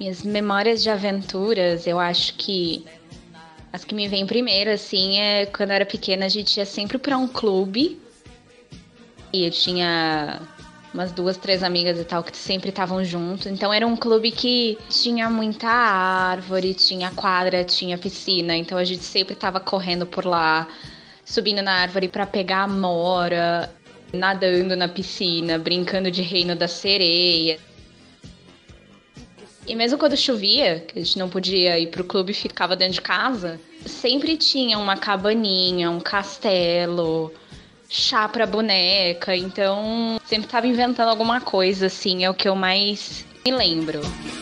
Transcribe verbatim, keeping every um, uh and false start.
Minhas memórias de aventuras, eu acho que as que me vêm primeiro, assim, é quando eu era pequena, a gente ia sempre pra um clube. E eu tinha umas duas, três amigas e tal que sempre estavam junto. Então era um clube que tinha muita árvore, tinha quadra, tinha piscina. Então a gente sempre tava correndo por lá, subindo na árvore pra pegar amora, nadando na piscina, brincando de Reino da Sereia. E mesmo quando chovia, que a gente não podia ir pro clube e ficava dentro de casa, sempre tinha uma cabaninha, um castelo, chá pra boneca. Então, sempre tava inventando alguma coisa, assim, é o que eu mais me lembro.